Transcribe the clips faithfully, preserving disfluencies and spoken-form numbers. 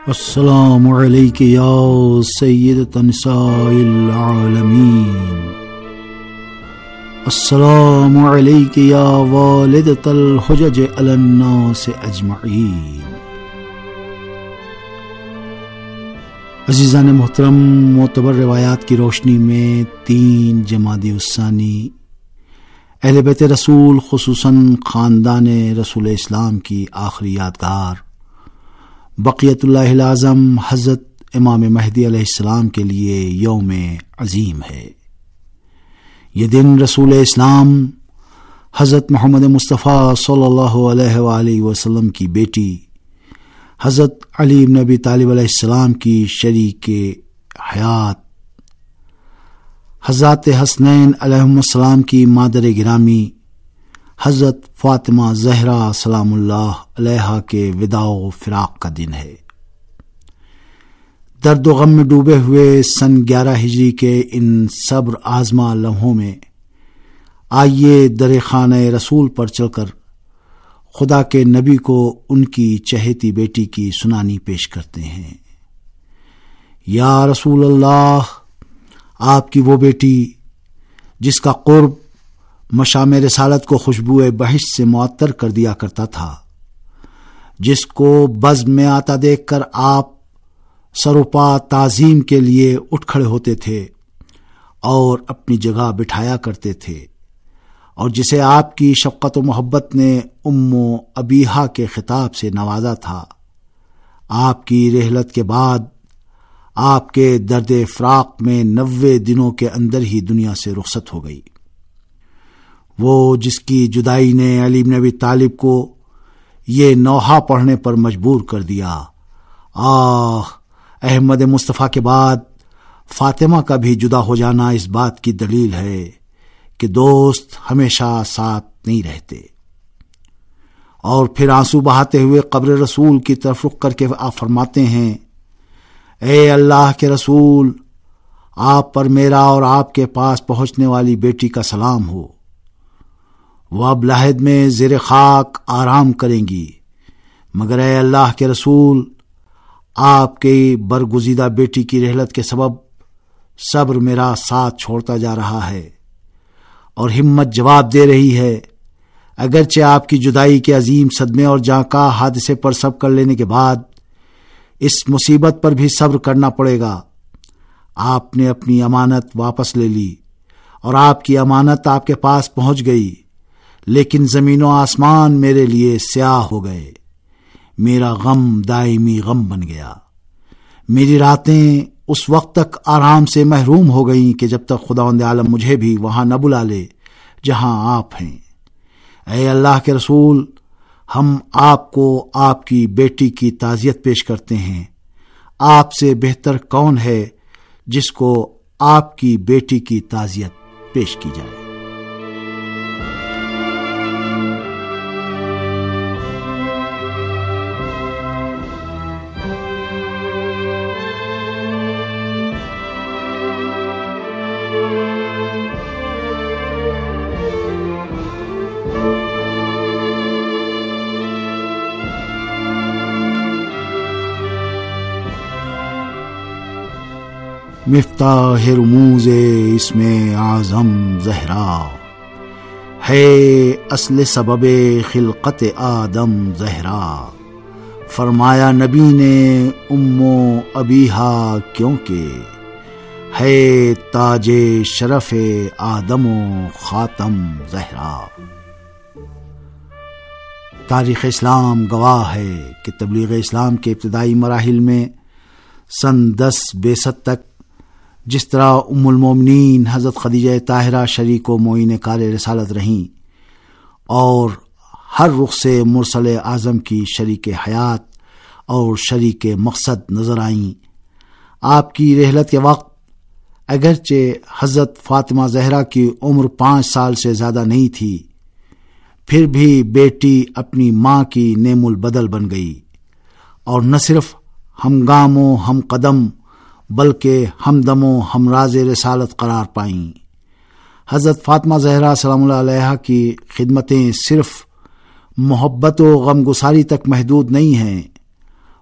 السلام علیک یا سیدۃ نساء العالمین، السلام علیک یا والدۃ الحجج علی الناس اجمعین۔ عزیزان محترم، معتبر روایات کی روشنی میں تین جمادی الثانی اہل بیت رسول خصوصاً خاندان رسول اسلام کی آخری یادگار بقیت اللہ الاعظم حضرت امام مہدی علیہ السلام کے لیے یوم عظیم ہے۔ یہ دن رسول اسلام حضرت محمد مصطفیٰ صلی اللہ علیہ وآلہ وسلم کی بیٹی حضرت علی بن ابی طالب علیہ السلام کی شریک حیات حضرت حسنین علیہم السلام کی مادر گرامی حضرت فاطمہ زہرا سلام اللہ علیہا کے وداع و فراق کا دن ہے۔ درد و غم میں ڈوبے ہوئے سن گیارہ ہجری کے ان صبر آزما لمحوں میں آئیے در خانہ رسول پر چل کر خدا کے نبی کو ان کی چہیتی بیٹی کی سنانی پیش کرتے ہیں۔ یا رسول اللہ، آپ کی وہ بیٹی جس کا قرب مشام رسالت کو خوشبو بہشت سے معطر کر دیا کرتا تھا، جس کو بزم میں آتا دیکھ کر آپ سروپا تعظیم کے لیے اٹھ کھڑے ہوتے تھے اور اپنی جگہ بٹھایا کرتے تھے، اور جسے آپ کی شفقت و محبت نے ام و ابیہا کے خطاب سے نوازا تھا، آپ کی رحلت کے بعد آپ کے درد فراق میں نوے دنوں کے اندر ہی دنیا سے رخصت ہو گئی۔ وہ جس کی جدائی نے علی بن ابی طالب کو یہ نوحہ پڑھنے پر مجبور کر دیا، آہ، احمد مصطفیٰ کے بعد فاطمہ کا بھی جدا ہو جانا اس بات کی دلیل ہے کہ دوست ہمیشہ ساتھ نہیں رہتے۔ اور پھر آنسو بہاتے ہوئے قبر رسول کی طرف رخ کر کے آپ فرماتے ہیں، اے اللہ کے رسول، آپ پر میرا اور آپ کے پاس پہنچنے والی بیٹی کا سلام ہو۔ وہ اب لحد میں زیر خاک آرام کریں گی، مگر اے اللہ کے رسول، آپ کی برگزیدہ بیٹی کی رحلت کے سبب صبر میرا ساتھ چھوڑتا جا رہا ہے اور ہمت جواب دے رہی ہے۔ اگرچہ آپ کی جدائی کے عظیم صدمے اور جانکاہ حادثے پر صبر کر لینے کے بعد اس مصیبت پر بھی صبر کرنا پڑے گا۔ آپ نے اپنی امانت واپس لے لی اور آپ کی امانت آپ کے پاس پہنچ گئی، لیکن زمین و آسمان میرے لیے سیاہ ہو گئے، میرا غم دائمی غم بن گیا۔ میری راتیں اس وقت تک آرام سے محروم ہو گئیں کہ جب تک خداوند عالم مجھے بھی وہاں نہ بلا لے جہاں آپ ہیں۔ اے اللہ کے رسول، ہم آپ کو آپ کی بیٹی کی تعزیت پیش کرتے ہیں۔ آپ سے بہتر کون ہے جس کو آپ کی بیٹی کی تعزیت پیش کی جائے؟ مفتاح رموز اسم اعظم زہرا ہے، اصل سبب خلقت آدم زہرا۔ فرمایا نبی نے ام و ابیہا کیونکہ ہے تاج شرف آدم و خاتم زہرا۔ تاریخ اسلام گواہ ہے کہ تبلیغ اسلام کے ابتدائی مراحل میں سن دس بیست تک جس طرح ام المومنین حضرت خدیجہ طاہرہ شریک و معین کار رسالت رہیں اور ہر رخ سے مرسل اعظم کی شریک حیات اور شریک مقصد نظر آئیں، آپ کی رحلت کے وقت اگرچہ حضرت فاطمہ زہرا کی عمر پانچ سال سے زیادہ نہیں تھی، پھر بھی بیٹی اپنی ماں کی نعم البدل بن گئی اور نہ صرف ہم گام و ہم قدم بلکہ ہمدم و ہمراز رسالت قرار پائیں۔ حضرت فاطمہ زہرا سلام اللہ علیہا کی خدمتیں صرف محبت و غمگساری تک محدود نہیں ہیں،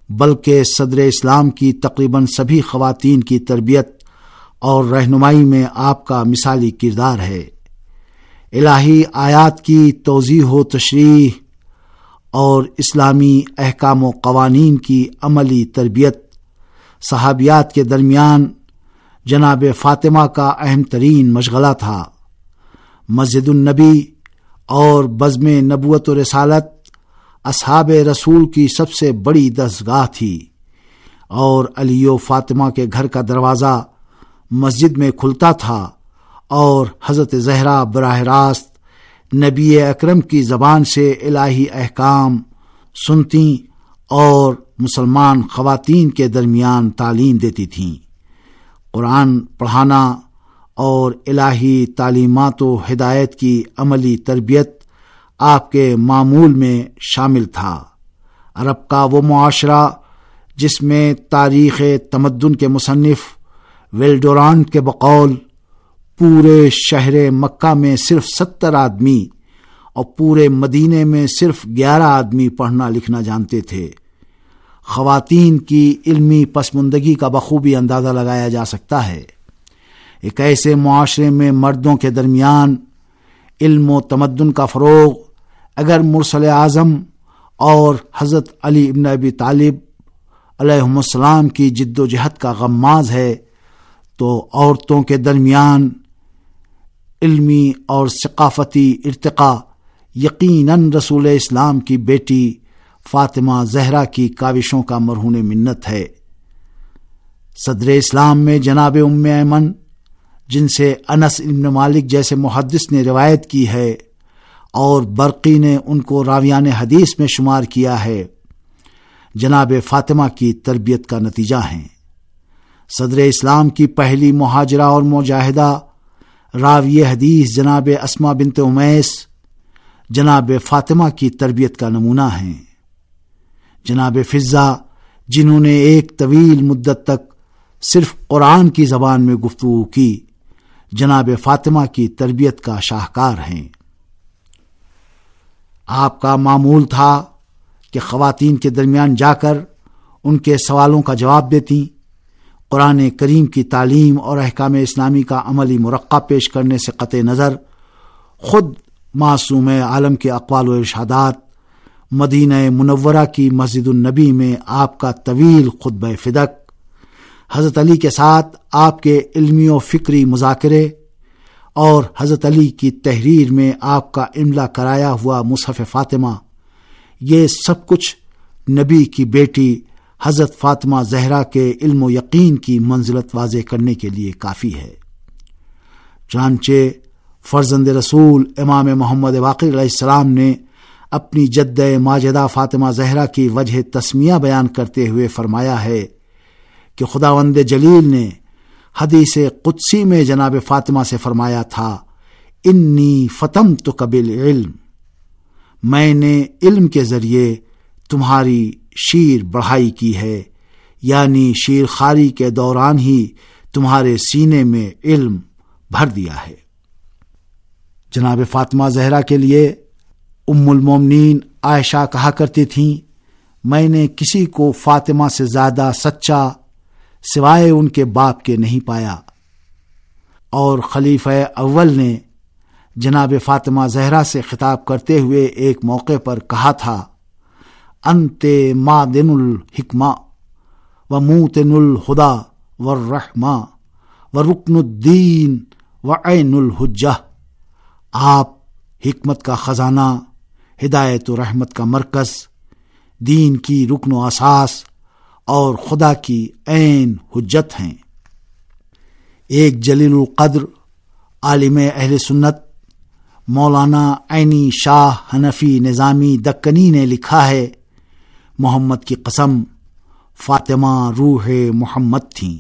بلکہ صدر اسلام کی تقریباً سبھی خواتین کی تربیت اور رہنمائی میں آپ کا مثالی کردار ہے۔ الہی آیات کی توضیح و تشریح اور اسلامی احکام و قوانین کی عملی تربیت صحابیات کے درمیان جناب فاطمہ کا اہم ترین مشغلہ تھا۔ مسجد النبی اور بزم نبوت و رسالت اصحاب رسول کی سب سے بڑی دستگاہ تھی، اور علی و فاطمہ کے گھر کا دروازہ مسجد میں کھلتا تھا اور حضرت زہرا براہ راست نبی اکرم کی زبان سے الہی احکام سنتی اور مسلمان خواتین کے درمیان تعلیم دیتی تھیں۔ قرآن پڑھانا اور الہی تعلیمات و ہدایت کی عملی تربیت آپ کے معمول میں شامل تھا۔ عرب کا وہ معاشرہ جس میں تاریخ تمدن کے مصنف ویلڈورانٹ کے بقول پورے شہر مکہ میں صرف ستر آدمی اور پورے مدینے میں صرف گیارہ آدمی پڑھنا لکھنا جانتے تھے، خواتین کی علمی پسماندگی کا بخوبی اندازہ لگایا جا سکتا ہے۔ ایک ایسے معاشرے میں مردوں کے درمیان علم و تمدن کا فروغ اگر مرسل اعظم اور حضرت علی ابن ابی طالب علیہم السلام کی جد و جہد کا غماز ہے، تو عورتوں کے درمیان علمی اور ثقافتی ارتقاء یقیناً رسول اسلام کی بیٹی فاطمہ زہرا کی کاوشوں کا مرہون منت ہے۔ صدر اسلام میں جناب ام ایمن، جن سے انس بن مالک جیسے محدث نے روایت کی ہے اور برقی نے ان کو راویان حدیث میں شمار کیا ہے، جناب فاطمہ کی تربیت کا نتیجہ ہیں۔ صدر اسلام کی پہلی مہاجرہ اور مجاہدہ راوی حدیث جناب اسما بنت امیس جناب فاطمہ کی تربیت کا نمونہ ہیں۔ جناب فضہ، جنہوں نے ایک طویل مدت تک صرف قرآن کی زبان میں گفتگو کی، جناب فاطمہ کی تربیت کا شاہکار ہیں۔ آپ کا معمول تھا کہ خواتین کے درمیان جا کر ان کے سوالوں کا جواب دیتی، قرآن کریم کی تعلیم اور احکام اسلامی کا عملی مرقع پیش کرنے سے قطع نظر خود معصوم عالم کے اقوال و ارشادات، مدینہ منورہ کی مسجد النبی میں آپ کا طویل خطبہ فدق، حضرت علی کے ساتھ آپ کے علمی و فکری مذاکرے، اور حضرت علی کی تحریر میں آپ کا املا کرایا ہوا مصحف فاطمہ، یہ سب کچھ نبی کی بیٹی حضرت فاطمہ زہرا کے علم و یقین کی منزلت واضح کرنے کے لیے کافی ہے۔ چنانچہ فرزند رسول امام محمد باقر علیہ السلام نے اپنی جد ماجدہ فاطمہ زہرا کی وجہ تسمیہ بیان کرتے ہوئے فرمایا ہے کہ خداوند جلیل نے حدیث قدسی میں جناب فاطمہ سے فرمایا تھا، انی فتمتک بالعلم، میں نے علم کے ذریعے تمہاری شیر بڑھائی کی ہے، یعنی شیر خاری کے دوران ہی تمہارے سینے میں علم بھر دیا ہے۔ جناب فاطمہ زہرا کے لیے ام المومنین عائشہ کہا کرتی تھیں، میں نے کسی کو فاطمہ سے زیادہ سچا سوائے ان کے باپ کے نہیں پایا۔ اور خلیفہ اول نے جناب فاطمہ زہرا سے خطاب کرتے ہوئے ایک موقع پر کہا تھا، انت معدن الحکمہ و موتن الہدی والرحمہ و رکن الدین و عین الحجہ، آپ حکمت کا خزانہ، ہدایت و رحمت کا مرکز، دین کی رکن و اساس اور خدا کی عین حجت ہیں۔ ایک جلیل القدر عالم اہل سنت مولانا عینی شاہ حنفی نظامی دکنی نے لکھا ہے، محمد کی قسم، فاطمہ روح محمد تھیں۔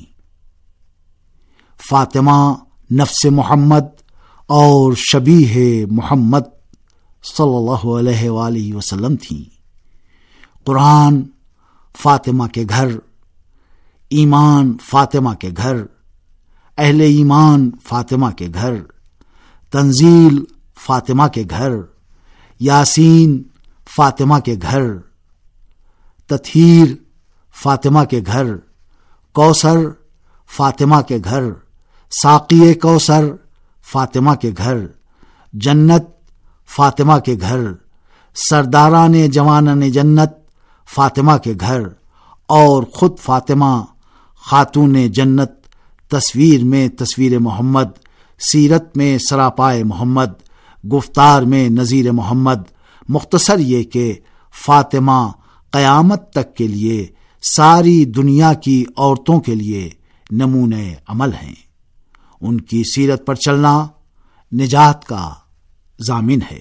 فاطمہ نفس محمد اور شبیہ محمد صلی اللہ علیہ وآلہ وسلم تھیں۔ قرآن فاطمہ کے گھر، ایمان فاطمہ کے گھر، اہل ایمان فاطمہ کے گھر، تنزیل فاطمہ کے گھر، یاسین فاطمہ کے گھر، تطہیر فاطمہ کے گھر، کوثر فاطمہ کے گھر، ساقی کوثر فاطمہ کے گھر، جنت فاطمہ کے گھر، سرداران جوانان جنت فاطمہ کے گھر، اور خود فاطمہ خاتون جنت، تصویر میں تصویر محمد، سیرت میں سراپائے محمد، گفتار میں نظیر محمد۔ مختصر یہ کہ فاطمہ قیامت تک کے لیے ساری دنیا کی عورتوں کے لیے نمونۂ عمل ہیں۔ ان کی سیرت پر چلنا نجات کا ضامن ہے۔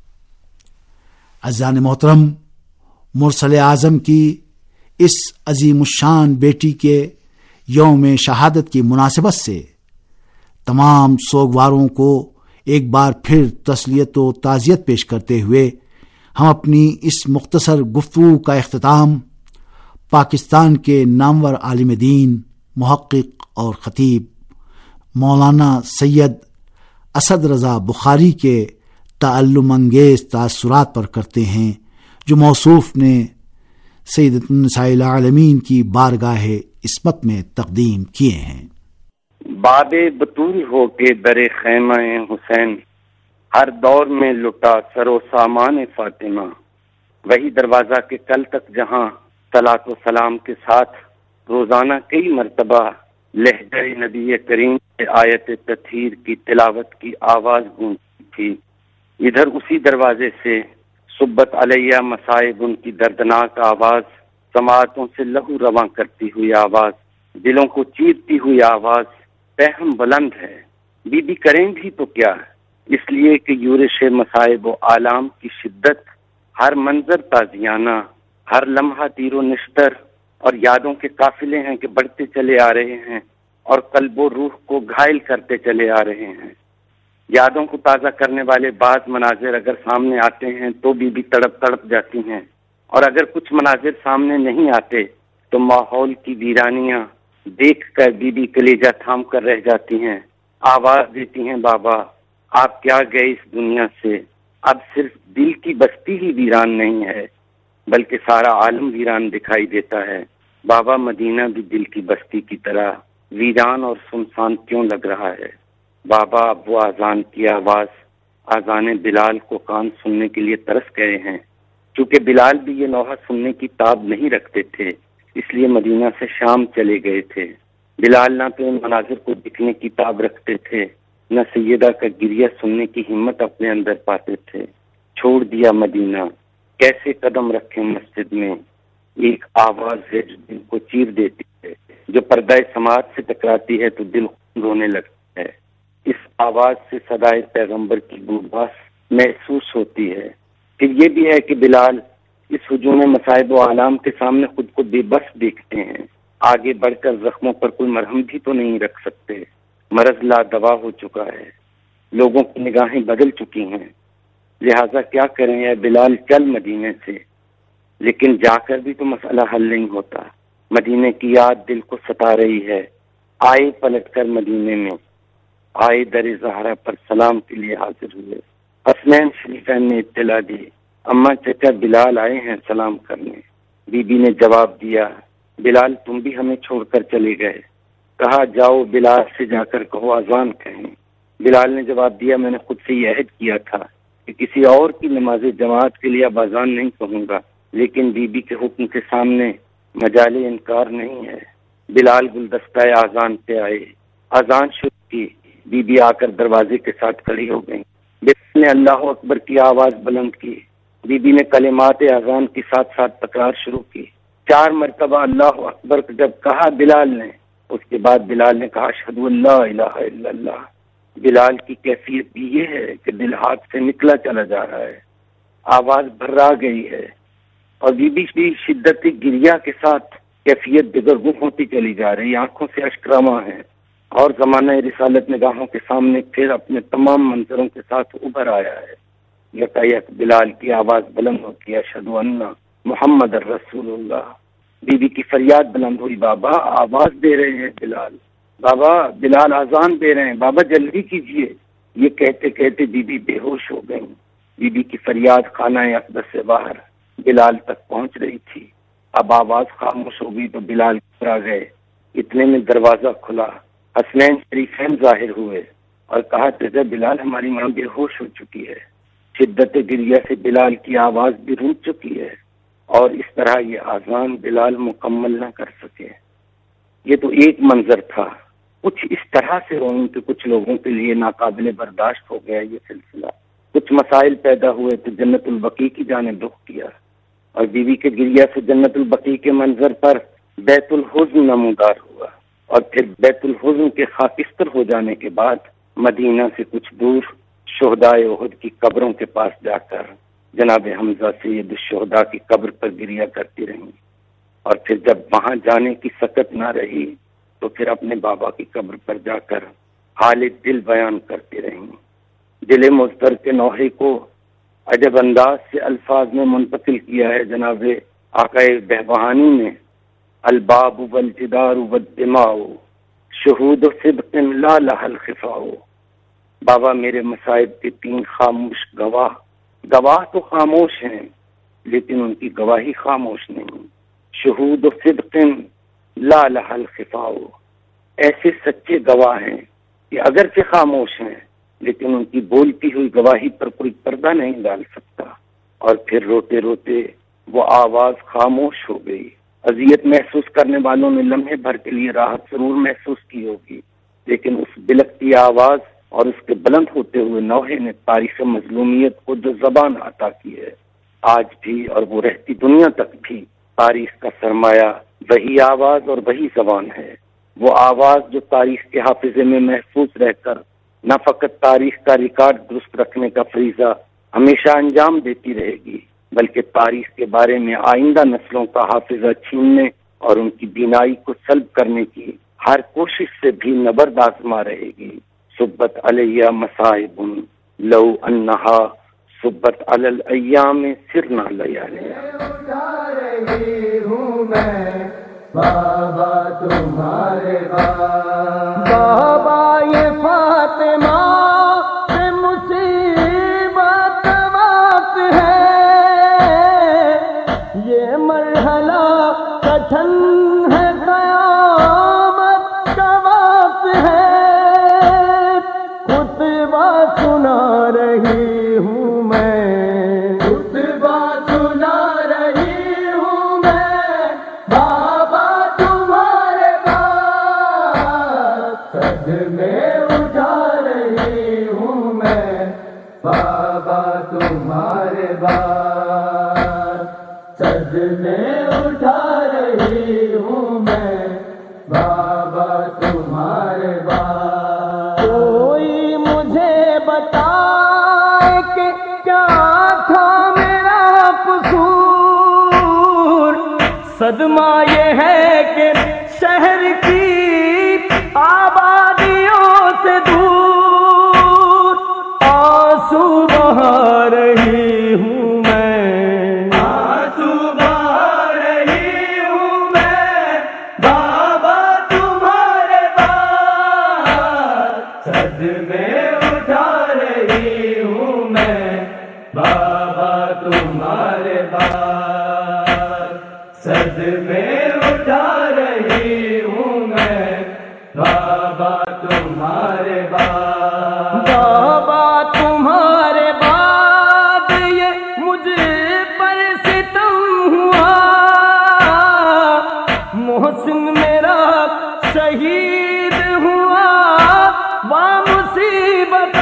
عزیزان محترم، مرسل اعظم کی اس عظیم الشان بیٹی کے یوم شہادت کی مناسبت سے تمام سوگواروں کو ایک بار پھر تسلیت و تعزیت پیش کرتے ہوئے ہم اپنی اس مختصر گفتگو کا اختتام پاکستان کے نامور عالم دین، محقق اور خطیب مولانا سید اسد رضا بخاری کے تعلم انگیز تاثرات پر کرتے ہیں، جو موصوف نے سیدۃ النساء العالمین کی بارگاہ عصمت میں تقدیم کیے ہیں۔ باب بطول ہو کے در خیمہ حسین، ہر دور میں لٹا سر و سامان فاطمہ، وہی دروازہ کے کل تک جہاں صلاۃ و سلام کے ساتھ روزانہ کئی مرتبہ لہجہ نبی کریم سے آیت تطہیر کی تلاوت کی آواز گونجتی تھی، ادھر اسی دروازے سے صبت علیہ مصائب ان کی دردناک آواز، سماعتوں سے لہو رواں کرتی ہوئی آواز، دلوں کو چیرتی ہوئی آواز، پہم بلند ہے۔ بی بی کریں بھی تو کیا، اس لیے کہ یورش مصائب و آلام کی شدت، ہر منظر تازیانہ، ہر لمحہ تیر و نشتر اور یادوں کے قافلے ہیں کہ بڑھتے چلے آ رہے ہیں اور قلب و روح کو گھائل کرتے چلے آ رہے ہیں۔ یادوں کو تازہ کرنے والے بعض مناظر اگر سامنے آتے ہیں تو بی بی تڑپ تڑپ جاتی ہیں، اور اگر کچھ مناظر سامنے نہیں آتے تو ماحول کی ویرانیاں دیکھ کر بی بی کلیجہ تھام کر رہ جاتی ہیں، آواز دیتی ہیں، بابا آپ کیا گئے اس دنیا سے، اب صرف دل کی بستی ہی ویران نہیں ہے بلکہ سارا عالم ویران دکھائی دیتا ہے۔ بابا مدینہ بھی دل کی بستی کی طرح ویران اور سنسان کیوں لگ رہا ہے؟ بابا اب وہ اذان کی آواز، اذان بلال کو کان سننے کے لیے ترس گئے ہیں۔ چونکہ بلال بھی یہ نوحہ سننے کی تاب نہیں رکھتے تھے، اس لیے مدینہ سے شام چلے گئے تھے۔ بلال نہ تو ان مناظر کو دیکھنے کی تاب رکھتے تھے، نہ سیدہ کا گریہ سننے کی ہمت اپنے اندر پاتے تھے۔ چھوڑ دیا مدینہ، کیسے قدم رکھے مسجد میں، ایک آواز ہے جو دل کو چیر دیتی ہے، جو پردہ سماعت سے ٹکراتی ہے تو دل رونے لگتا ہے۔ اس آواز سے صدائے پیغمبر کی بودباس محسوس ہوتی ہے۔ پھر یہ بھی ہے کہ بلال اس ہجوم مصائب و آلام کے سامنے خود کو بے بس دیکھتے ہیں، آگے بڑھ کر زخموں پر کوئی مرہم بھی تو نہیں رکھ سکتے، مرض لا دوا ہو چکا ہے، لوگوں کی نگاہیں بدل چکی ہیں، لہٰذا کیا کریں اے بلال، چل مدینے سے۔ لیکن جا کر بھی تو مسئلہ حل نہیں ہوتا، مدینے کی یاد دل کو ستا رہی ہے۔ آئے پلٹ کر مدینے میں، آئے در زہرا پر سلام کے لیے حاضر ہوئے۔ حسنین شریفین نے اطلاع دی، اماں چچا بلال آئے ہیں سلام کرنے۔ بی بی نے جواب دیا، بلال تم بھی ہمیں چھوڑ کر چلے گئے؟ کہا جاؤ بلال سے جا کر کہو اذان کہیں۔ بلال نے جواب دیا، میں نے خود سے یہ عہد کیا تھا کہ کسی اور کی نماز جماعت کے لیے اب اذان نہیں کہوں گا، لیکن بی بی کے حکم کے سامنے مجال انکار نہیں ہے۔ بلال گلدستہ اذان پہ آئے، اذان شروع کی، بی بی آ کر دروازے کے ساتھ کھڑی ہو گئی۔ بلال نے اللہ اکبر کی آواز بلند کی، بی بی نے کلمات اذان کے ساتھ ساتھ تکرار شروع کی۔ چار مرتبہ اللہ اکبر جب کہا بلال نے، اس کے بعد بلال نے کہا اشہد ان لا الہ الا اللہ۔ بلال کی کیفیت بھی یہ ہے کہ دل ہاتھ سے نکلا چلا جا رہا ہے، آواز بھرا گئی ہے، اور بی بی بھی شدت گریہ کے ساتھ کیفیت دگرگوں ہوتی چلی جا رہی، آنکھوں سے اشک رواں ہے، اور زمانہ رسالت نگاہوں کے سامنے پھر اپنے تمام منظروں کے ساتھ ابھر آیا ہے۔ یکایک بلال کی آواز بلند ہوتی، اشہد ان محمد الرسول اللہ۔ بی بی کی فریاد بلند ہوئی، بابا آواز دے رہے ہیں بلال، بابا بلال اذان دے رہے ہیں، بابا جلدی کیجئے۔ یہ کہتے کہتے بی بی بے ہوش ہو گئی۔ بی بی کی فریاد خانہ اقدس سے باہر بلال تک پہنچ رہی تھی۔ اب آواز خاموش ہو گئی تو بلال آ گئے. اتنے میں دروازہ کھلا. حسنین شریفین ظاہر ہوئے اور کہا تیزا بلال ہماری ماں بے ہوش ہو چکی ہے. شدت گریہ سے بلال کی آواز بھی رک چکی ہے اور اس طرح یہ اذان بلال مکمل نہ کر سکے. یہ تو ایک منظر تھا. کچھ اس طرح سے روئیں کہ کچھ لوگوں کے لیے ناقابل برداشت ہو گیا یہ سلسلہ. کچھ مسائل پیدا ہوئے تو جنت البقیع کی جانب رخ کیا اور بیوی کے گریہ سے جنت البقیع کے منظر پر بیت الحزن نمودار ہوا اور پھر بیت الحزن کے خاکستر ہو جانے کے بعد مدینہ سے کچھ دور شہدائے احد کی قبروں کے پاس جا کر جناب حمزہ سید الشہداء کی قبر پر گریہ کرتی رہیں اور پھر جب وہاں جانے کی سکت نہ رہی تو پھر اپنے بابا کی قبر پر جا کر حال دل بیان کرتی رہیں. دل مضطر کے نوحے کو عجب انداز سے الفاظ میں منتقل کیا ہے جناب آقائے بہبہانی نے. الباب والجدار والدماء شہود صدق لا لها الخفاء. بابا میرے مصائب کے تین خاموش گواہ گواہ تو خاموش ہیں لیکن ان کی گواہی خاموش نہیں. شہود صدق لا لها الخفاء. ایسے سچے گواہ ہیں کہ اگرچہ خاموش ہیں لیکن ان کی بولتی ہوئی گواہی پر کوئی پردہ نہیں ڈال سکتا. اور پھر روتے روتے وہ آواز خاموش ہو گئی. اذیت محسوس کرنے والوں نے لمحے بھر کے لیے راحت ضرور محسوس کی ہوگی لیکن اس بلکتی آواز اور اس کے بلند ہوتے ہوئے نوحے نے تاریخ مظلومیت کو جو زبان عطا کی ہے آج بھی اور وہ رہتی دنیا تک بھی تاریخ کا سرمایہ وہی آواز اور وہی زبان ہے. وہ آواز جو تاریخ کے حافظے میں محفوظ رہ کر نہ فقط تاریخ کا ریکارڈ درست رکھنے کا فریضہ ہمیشہ انجام دیتی رہے گی بلکہ تاریخ کے بارے میں آئندہ نسلوں کا حافظہ چھیننے اور ان کی بینائی کو سلب کرنے کی ہر کوشش سے بھی نبرد آزما رہے گی. صبت علیہ مصائب لو انہا صبت علی الایام سرنا لیالی. بابا تمہارے بابا یہ فاطمہ سے مصیبت وقت ہے یہ مرحلہ کٹھن ہے قیامت کا وقت ہے. خطبہ سنا رہی ہوں میں خطبہ سنا رہی ہوں میں بابا تمہارے پاس صدمے اٹھا رہی ہوں میں بابا تمہارے پاس صدمے اٹھا رہی ہوں میں بابا تمہارے پاس. کوئی مجھے بتائے کہ کیا تھا میرا قصور. صدمہ یہ ہے کہ شہر کی آبادیوں سے دور آنسو بہا رہی ہوں میں آنسو بہا رہی ہوں میں بابا تمہارے پاس صدمے اٹھا رہی ہوں میں بابا تمہارے پاس صدمے اٹھا رہی ہوں میں بابا تمہارے بعد. بابا تمہارے بعد یہ مجھ پر ستم ہوا. محسن میرا شہید ہوا وا مصیبت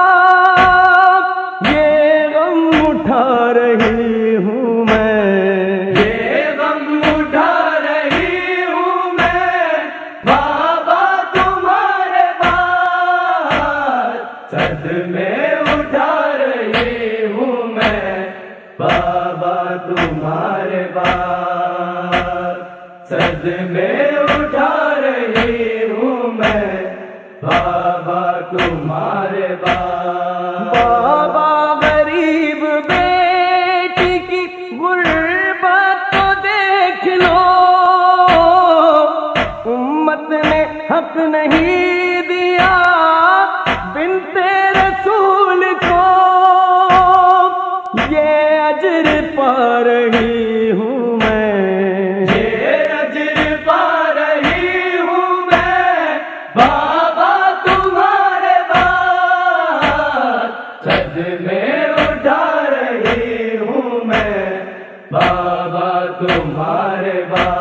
یہ غم اٹھا رہی ہوں میں یہ غم اٹھا رہی ہوں میں بابا تمہارے پاس صدمے اٹھا رہی ہوں میں بابا تمہارے پاس صدمے اٹھا رہی ہوں میں بابا تمہارے پاس. بابا غریب بیٹی کی غربت تو دیکھ لو امت نے حق نہیں دیا بنت رسول کو. یہ اجر پا رہی ہوں میں میں اٹھا رہی ہوں میں بابا تمہارے بابا